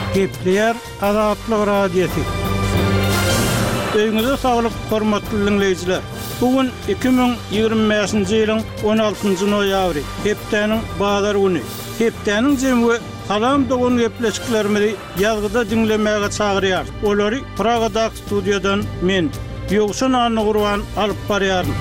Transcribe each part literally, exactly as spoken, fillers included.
Kepler Azatlyk Radiosu. Öňüňizde saglyk, hormatly dinleýijiler. Bugün iki bin ýygrimi beşinji ýylyň on altynjy noýabry, hepdeniň bazar güni. Hepdeniň jemgy salam dogun gepleşiklerimizi ýazgyda dinlemäge çagyrýar. Olary Pragada studiýadan men Ýogşan Anugurwan alyp barýarym.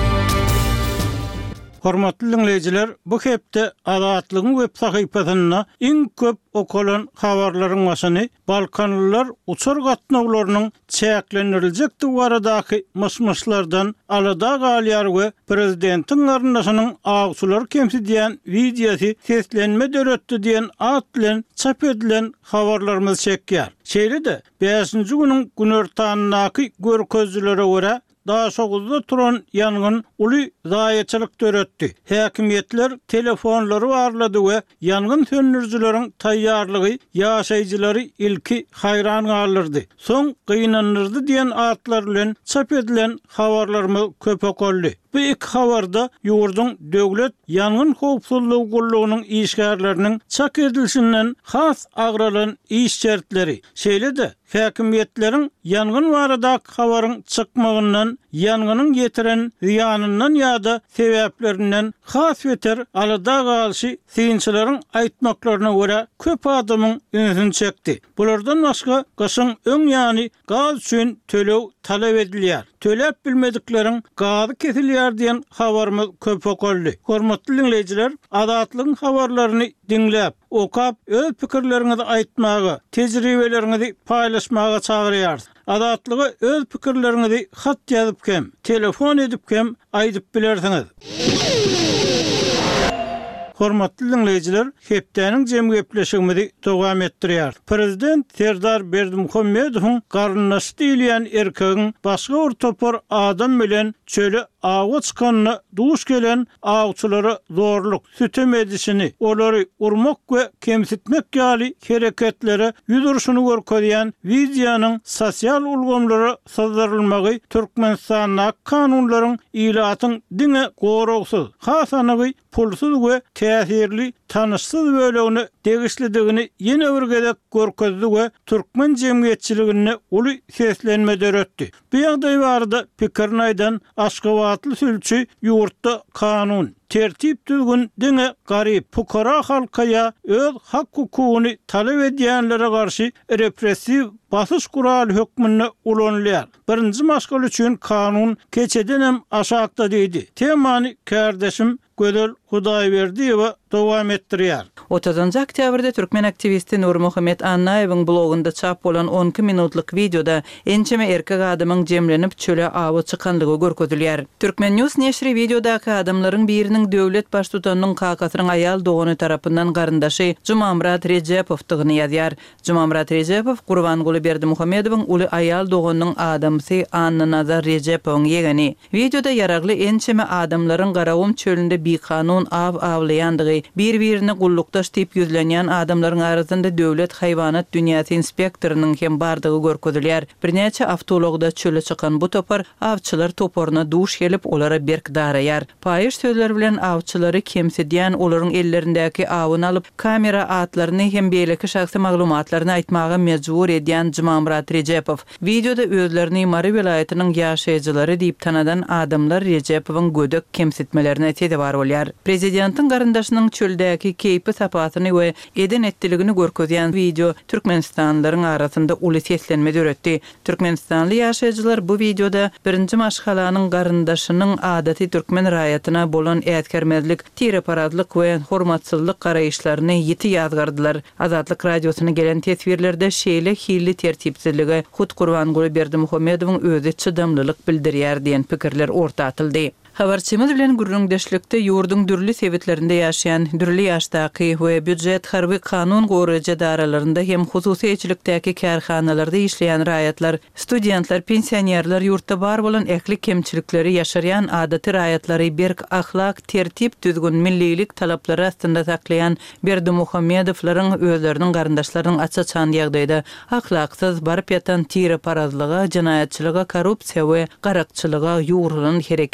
Hormatly dinleýijiler, bu hepde Azatlygyň web sahypasyna iň köp okulan habarlaryň başyny Balkanlylar uçur gatnawlarynyň çäkleniriljek duwaradaky mysmyslardan alada galýar we prezidentiň garyndaşynyň agsular kemsidiýän videosy seslenme döretdi diýen at bilen çap edilen habarlarymyz çekýär. Şeýle-de beşinji güniň günortanynaky görkezlere görä daha soğuzda turan yangın ulu zayiatçılık döretdi. Hakimiyetler telefonları varladı ve yangın söndürücülerin tayyarlığı yaşayıcıları ilki hayran kalırdı. Son kıynanırdı diyen atlarla çap edilen havarlarımı köpek oldu. Bu ilk havarda yurdun devlet yangın howpsuzlygy gullugynyň işgärleriniň çak edilişinden has agralan iş şertleri. Şeýle-de hakimiyetleriň yangın barada habaryň çykmagyndan, yangının getiren ziyanından ýa-da sebeplerinden has beter alada galyşy synçylaryň aýtmaklaryna görä köp adamyň ünsüni çekdi. Bulardan başga gasyň öň ýany gaz üçin tölew talep edilýär. Töläp bilmedikleriň gazy kesilýär diýen habarymyz köp okuldy. Hormatly dinleýijiler, Azatlygyň habarlaryny dinläp, okap öz pikirleriňizi aýtmagy, tejribeleriňizi paýlaşmaga çagyrýar. Azatlyga öz pikirleriňizi hat ýazyp kem, telefon edip kem aýdyp bilersiňiz. Hormatly dinleýijiler, hepdeniň jemgy gepleşigimizi dowam etdirýär. Prezident Serdar Berdimuhammedowyň garyndaşy diýilen erkegiň başga bir topar adam bilen çöle ağa çykanyna duş gelen agçylara zorluk sütem edişini, olary urmak we kemsitmek ýaly hereketlere ýüzürşüni görkezýän wideonyň sosial ulgamlara sazdyrylmagy Türkmenistanyň kanunlaryň ilatyň diňe goragsyz, hasanygy pulsuz we täsirli tanışsız bölegini degişlidigini ýene bir gezek görkezdi we türkmen jemgyýetçiligine uly seslenme döretdi. Bu ýagdaý barada pikirini aýdan Aşgabatly sülçi ýurtda kanun tertip düzgün diňe garyp pukara halkaya öz hak hukugyny talep edýänlere garşy repressiw basyş kuraly hökmüne ulanýar. Birinji maşgal üçin kanun keçeden hem aşakda diýdi. Temany kardeşim Gödel Hudaýberdi we dowam etdirýär. otuzunjy oktýabrda türkmen aktivisti Nur Muhammed Annaýewiň blogunda çap bolan on iki minutluk videoda ençeme erkek adamyň jemlenip çöle awy çykanlygy görkezilýär. Türkmen News neşri videodaky adamlaryň biriniň döwlet baştutanynyň kakasynyň aýal dogany tarapyndan garyndaşy Jumamrat Rejepovdygyny ýazýar. Jumamrat Rejepov Gurbanguly Berdimuhammedowyň uly aýal doganynyň adamsy Anna Nazar Rejepowyň ýegeni. Videoda ýaragly ençeme adamlaryň Garawum çölünde bir kanun av avlayandygy, bir-birini gullukdaş tip yüzlenýän adamlaryň arasynda döwlet haýwanat dünýäsi inspektorynyň hem bardygy görkezilýär. Birnäçe awtologda çöle çykan bu topar awçylar toporuna duş gelip olara berk daraýar. Paýyş sözler bilen awçylary kemsidýän olaryň ellerindäki awyny alyp kamera atlaryny hem beýleki şahsy maglumatlaryny aýtmaga mejbur edýän Jumamrat Rejepov videoda özlerini Mary welaýatynyň ýaşaýjylary diýip tanadan adamlar Rejepowyň gödök kemsitmelerini tedewar bolýar. Prezidentiň garyndaşynyň çöldäki keypi sapatyny we eden etdiligini görkezýän video türkmenistanlylaryň arasynda uly seslenme döretdi. Türkmenistanly ýaşaýjylar bu videoda birinji maşgalanyň garyndaşynyň adaty türkmen raýatyna bolan ätkermezlik, tireparazlyk we hormatsyzlyk garaýşlaryny ýiti ýazgardylar. Azatlyk radiosyna gelen tesbirlerde şeýle hilli tertipsizligi Hut Gurbanguly Berdimuhammedowyň özü çydamlylyk bildirýär diýen pikirler orta atyldy. Habarçymyz bilen gurrundeşlikde ýurdun dürli sebetlerinde ýaşaýan, dürli ýaşdaky we büdjet harby kanun goraja daralarynda hem hususy eçilikdäki kärhanalarda işleýän raýatlar, studentler, pensionerler ýurtda bar bolan ähli kemçilikleri ýaşarýan adaty raýatlary berk ahlak, tertip, düzgün millilik talaplary astynda saklaýan Berdimuhammedowlaryň özleriniň garyndaşlarynyň açaçan ýagdaýda ahlaksyz barıp ýatan tire parazlyga, jinaýatçylyga, korrupsiýa we garakçylyga ýurulan hereketleri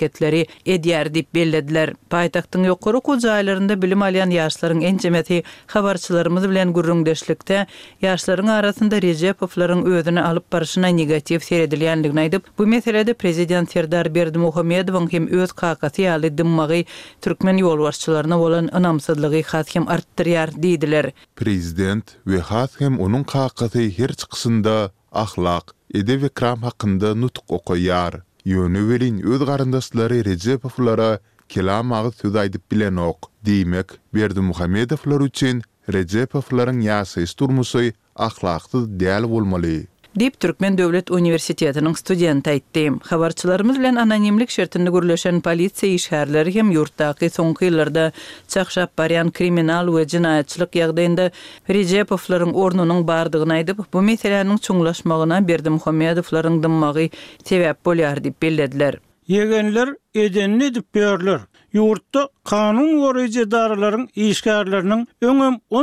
edýär diýip bellediler. Paýtagtyň ýokary kojaýlarynda bilim alýan ýaşlaryň enjemeti habarçylarymyz bilen gürrüňdeşlikde ýaşlaryň arasynda Rejepowlaryň özüne alyp barşyna negativ seredilýändigini aýdyp, bu meselede prezident Serdar Berdimuhammedowyň hem öz kakasy ýaly dymmagy türkmen ýolbarçylaryna bolan ynamsızlygy has hem artdyrýar diýdiler. Prezident we has hem onuň kakasy her çykysynda ahlak, edep we kram hakynda nutuk okuýar. Ýöne welin öz garyndaşlary Rejepowlara kelam agyz söz aýdyp bilen ok. Diýmek, Berdimuhammedowlar üçin Rejepowlaryň ýaşaýyş durmuşy ahlaksyz däl bolmaly. Dip Türkmen Döwlet Uniwersitetiniň studenti aýtdy. Habarçylarymyz bilen anonimlik şertinde gürleşen polisiýa işgärleri hem ýurtdaky soňky ýyllarda çakşap barýan kriminal we jinaýatçylyk ýagdaýynda Rejepowlaryň ornunyň bardygyny aýdyp, bu meseleniň çuňlaşmagyna Berdimuhammedowlaryň dymmagy sebäp bolýar diýip bellediler. Yegenler edenini edip berler. Ýurtda kanun goraýjy daralaryň işgärleriniň öňem